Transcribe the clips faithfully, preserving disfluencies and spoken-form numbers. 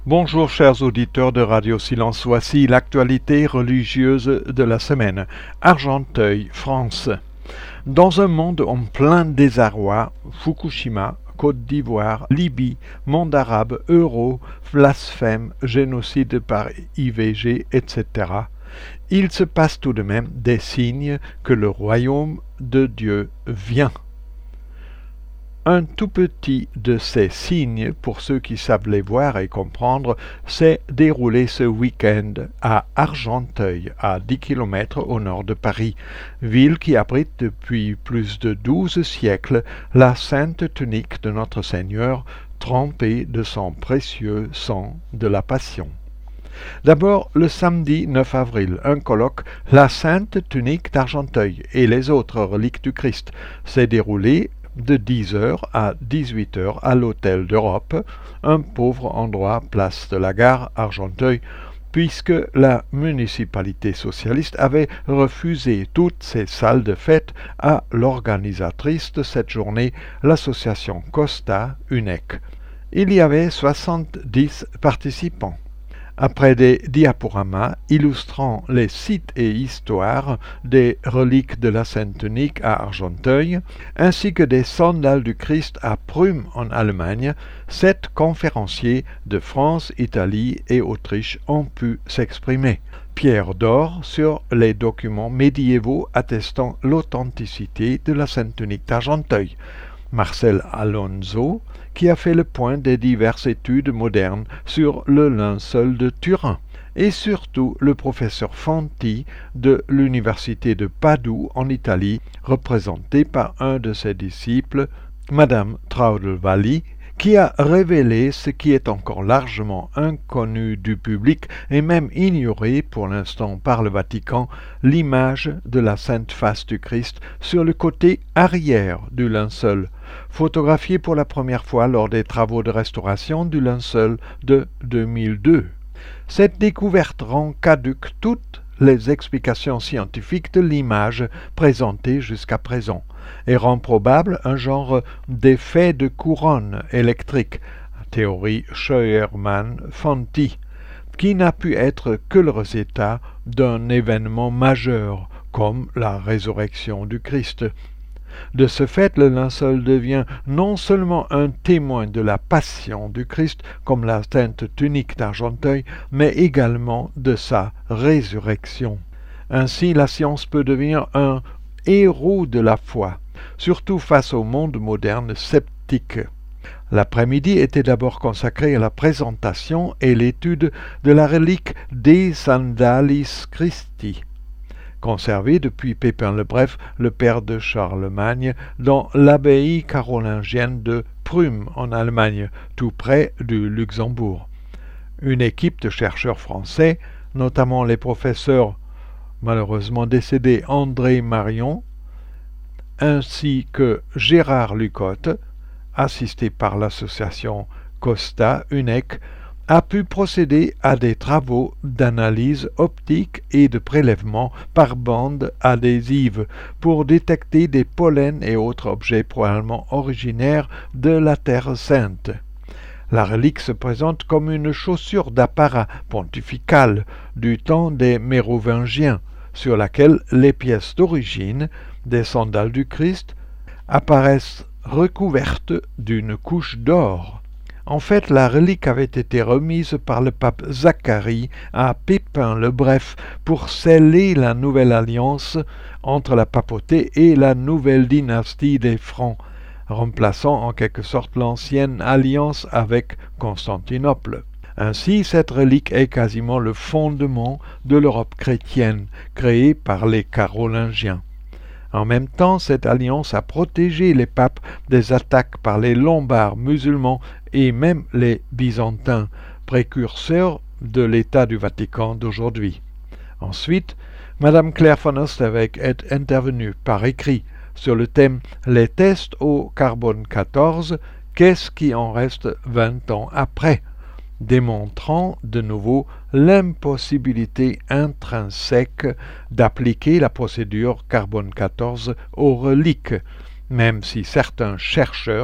Bonjour chers auditeurs de Radio Silence, voici l'actualité religieuse de la semaine. Argenteuil, France. Dans un monde en plein désarroi, Fukushima, Côte d'Ivoire, Libye, monde arabe, euro, blasphème, génocide par I V G, et cetera, il se passe tout de même des signes que le royaume de Dieu vient. Un tout petit de ces signes, pour ceux qui savent les voir et comprendre, s'est déroulé ce week-end à Argenteuil, à dix kilomètres au nord de Paris, ville qui abrite depuis plus de douze siècles la sainte tunique de notre Seigneur, trempée de son précieux sang de la Passion. D'abord, le samedi neuf avril, un colloque « La sainte tunique d'Argenteuil et les autres reliques du Christ » s'est déroulé de dix heures à dix-huit heures à l'Hôtel d'Europe, un pauvre endroit place de la gare Argenteuil, puisque la municipalité socialiste avait refusé toutes ces salles de fête à l'organisatrice de cette journée, l'association Costa U N E C. Il y avait soixante-dix participants. Après des diaporamas illustrant les sites et histoires des reliques de la Sainte Tunique à Argenteuil, ainsi que des sandales du Christ à Prüm en Allemagne, sept conférenciers de France, Italie et Autriche ont pu s'exprimer. Pierre d'or sur les documents médiévaux attestant l'authenticité de la Sainte Tunique d'Argenteuil. Marcel Alonso, qui a fait le point des diverses études modernes sur le linceul de Turin, et surtout le professeur Fanti de l'université de Padoue en Italie, représenté par un de ses disciples, Madame Traudelvalli, qui a révélé ce qui est encore largement inconnu du public et même ignoré pour l'instant par le Vatican, l'image de la Sainte Face du Christ sur le côté arrière du linceul, photographiée pour la première fois lors des travaux de restauration du linceul de deux mille deux. Cette découverte rend caduques toutes les explications scientifiques de l'image présentée jusqu'à présent et rend probable un genre d'effet de couronne électrique, théorie Scheuermann-Fanti, qui n'a pu être que le résultat d'un événement majeur comme la résurrection du Christ. De ce fait, le linceul devient non seulement un témoin de la passion du Christ, comme la sainte tunique d'Argenteuil, mais également de sa résurrection. Ainsi, la science peut devenir un héros de la foi, surtout face au monde moderne sceptique. L'après-midi était d'abord consacré à la présentation et l'étude de la relique De Sandalis Christi, conservé depuis Pépin le Bref, le père de Charlemagne, dans l'abbaye carolingienne de Prüm en Allemagne, tout près du Luxembourg. Une équipe de chercheurs français, notamment les professeurs malheureusement décédés André Marion, ainsi que Gérard Lucotte, assisté par l'association Costa U N E C, a pu procéder à des travaux d'analyse optique et de prélèvement par bande adhésive pour détecter des pollens et autres objets probablement originaires de la Terre Sainte. La relique se présente comme une chaussure d'apparat pontifical du temps des Mérovingiens, sur laquelle les pièces d'origine des sandales du Christ apparaissent recouvertes d'une couche d'or. En fait, la relique avait été remise par le pape Zacharie à Pépin le Bref pour sceller la nouvelle alliance entre la papauté et la nouvelle dynastie des Francs, remplaçant en quelque sorte l'ancienne alliance avec Constantinople. Ainsi, cette relique est quasiment le fondement de l'Europe chrétienne, créée par les Carolingiens. En même temps, cette alliance a protégé les papes des attaques par les Lombards musulmans et même les Byzantins, précurseurs de l'État du Vatican d'aujourd'hui. Ensuite, Madame Claire von Osterweg est intervenue par écrit sur le thème « Les tests au carbone quatorze, qu'est-ce qui en reste vingt ans après ?» démontrant de nouveau l'impossibilité intrinsèque d'appliquer la procédure carbone quatorze aux reliques, même si certains chercheurs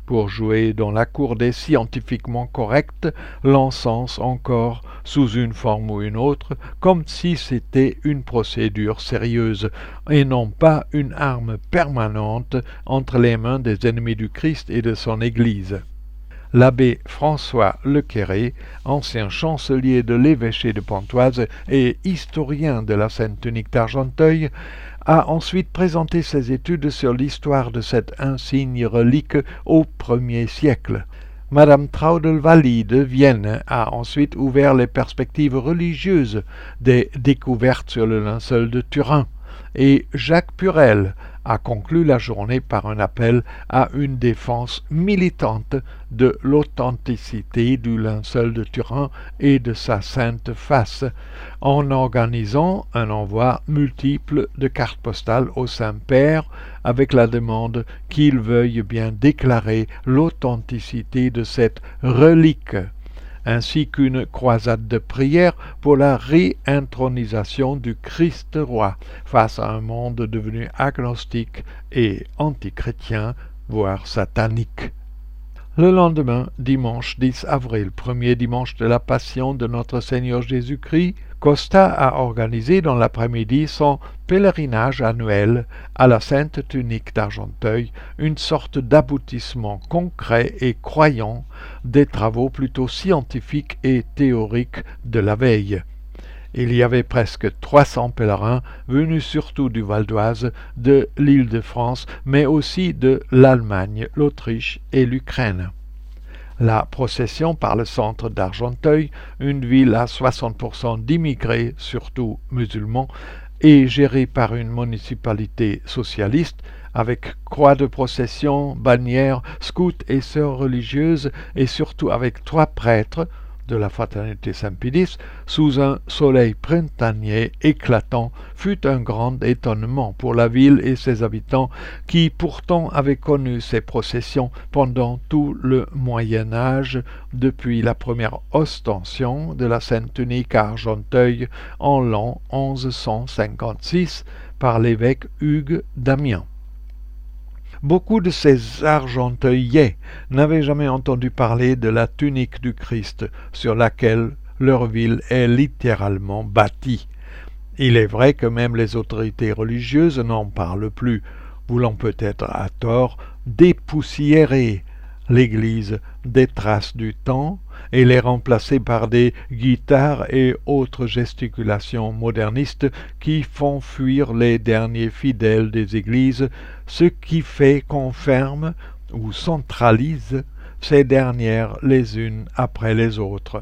pour jouer dans la cour des scientifiquement corrects l'encens encore sous une forme ou une autre, comme si c'était une procédure sérieuse, et non pas une arme permanente entre les mains des ennemis du Christ et de son Église. L'abbé François Lequéré, ancien chancelier de l'évêché de Pontoise et historien de la Sainte Tunique d'Argenteuil, a ensuite présenté ses études sur l'histoire de cette insigne relique au premier siècle. Madame Traudelvalli de Vienne a ensuite ouvert les perspectives religieuses des découvertes sur le linceul de Turin, et Jacques Purel a conclu la journée par un appel à une défense militante de l'authenticité du linceul de Turin et de sa sainte face, en organisant un envoi multiple de cartes postales au Saint-Père avec la demande qu'il veuille bien déclarer l'authenticité de cette relique, ainsi qu'une croisade de prière pour la réintronisation du Christ roi face à un monde devenu agnostique et antichrétien, voire satanique. Le lendemain, dimanche dix avril, premier dimanche de la Passion de notre Seigneur Jésus-Christ, Costa a organisé dans l'après-midi son pèlerinage annuel à la Sainte Tunique d'Argenteuil, une sorte d'aboutissement concret et croyant des travaux plutôt scientifiques et théoriques de la veille. Il y avait presque trois cents pèlerins venus surtout du Val d'Oise, de l'Île-de-France, mais aussi de l'Allemagne, l'Autriche et l'Ukraine. La procession par le centre d'Argenteuil, une ville à soixante pour cent d'immigrés, surtout musulmans, et gérée par une municipalité socialiste, avec croix de procession, bannières, scouts et sœurs religieuses, et surtout avec trois prêtres de la fraternité Saint-Pédis, sous un soleil printanier éclatant, fut un grand étonnement pour la ville et ses habitants, qui pourtant avaient connu ces processions pendant tout le Moyen Âge, depuis la première ostension de la Sainte Tunique à Argenteuil en l'an onze cent cinquante-six par l'évêque Hugues d'Amiens. Beaucoup de ces Argenteuillais n'avaient jamais entendu parler de la tunique du Christ sur laquelle leur ville est littéralement bâtie. Il est vrai que même les autorités religieuses n'en parlent plus, voulant peut-être à tort dépoussiérer l'Église des traces du temps et les remplacer par des guitares et autres gesticulations modernistes qui font fuir les derniers fidèles des églises, ce qui fait qu'on ferme ou centralise ces dernières les unes après les autres.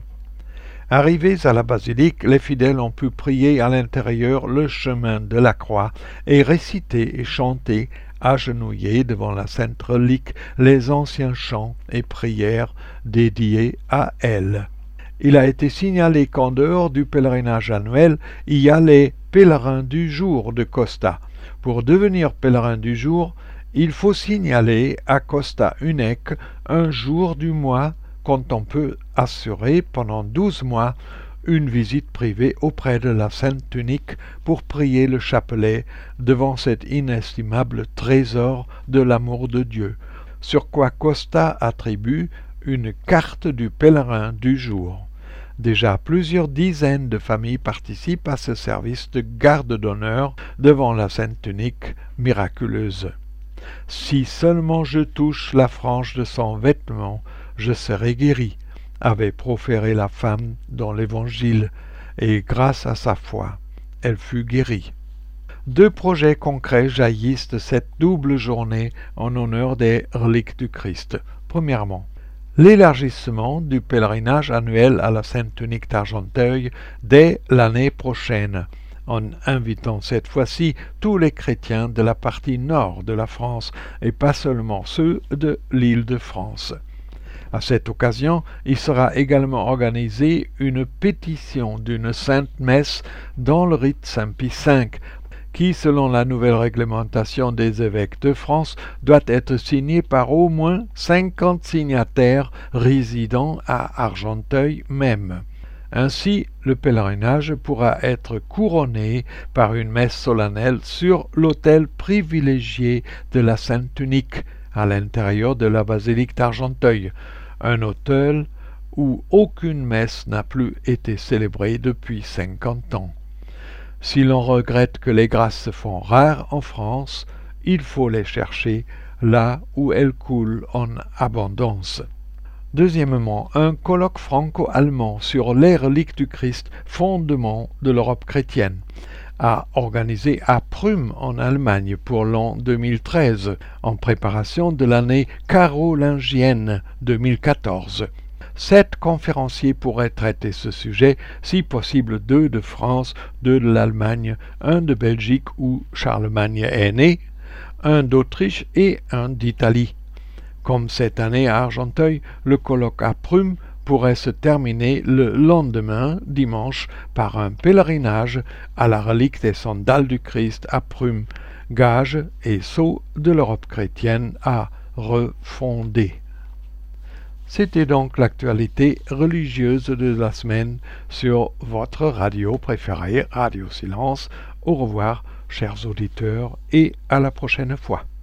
Arrivés à la basilique, les fidèles ont pu prier à l'intérieur le chemin de la croix et réciter et chanter agenouillés devant la sainte relique les anciens chants et prières dédiés à elle. Il a été signalé qu'en dehors du pèlerinage annuel, il y a les pèlerins du jour de Costa. Pour devenir pèlerin du jour, il faut signaler à Costa Unec un jour du mois quand on peut assurer pendant douze mois une visite privée auprès de la Sainte Tunique pour prier le chapelet devant cet inestimable trésor de l'amour de Dieu, sur quoi Costa attribue une carte du pèlerin du jour. Déjà plusieurs dizaines de familles participent à ce service de garde d'honneur devant la Sainte Tunique miraculeuse. « Si seulement je touche la frange de son vêtement, je serai guéri », avait proféré la femme dans l'Évangile, et grâce à sa foi, elle fut guérie. Deux projets concrets jaillissent de cette double journée en honneur des reliques du Christ. Premièrement, l'élargissement du pèlerinage annuel à la Sainte Tunique d'Argenteuil dès l'année prochaine, en invitant cette fois-ci tous les chrétiens de la partie nord de la France et pas seulement ceux de l'Île-de-France. À cette occasion, il sera également organisé une pétition d'une sainte messe dans le rite Saint-Pie cinq, qui, selon la nouvelle réglementation des évêques de France, doit être signée par au moins cinquante signataires résidant à Argenteuil même. Ainsi, le pèlerinage pourra être couronné par une messe solennelle sur l'autel privilégié de la Sainte Tunique, à l'intérieur de la basilique d'Argenteuil, un autel où aucune messe n'a plus été célébrée depuis cinquante ans. Si l'on regrette que les grâces se font rares en France, il faut les chercher là où elles coulent en abondance. Deuxièmement, un colloque franco-allemand sur les reliques du Christ, fondement de l'Europe chrétienne, a organisé à Prüm en Allemagne pour l'an deux mille treize, en préparation de l'année carolingienne deux mille quatorze. Sept conférenciers pourraient traiter ce sujet, si possible deux de France, deux de l'Allemagne, un de Belgique où Charlemagne est né, un d'Autriche et un d'Italie. Comme cette année à Argenteuil, le colloque à Prüm pourrait se terminer le lendemain, dimanche, par un pèlerinage à la relique des sandales du Christ à Prüm, gage et sceau de l'Europe chrétienne à refonder. C'était donc l'actualité religieuse de la semaine sur votre radio préférée, Radio Silence. Au revoir, chers auditeurs, et à la prochaine fois.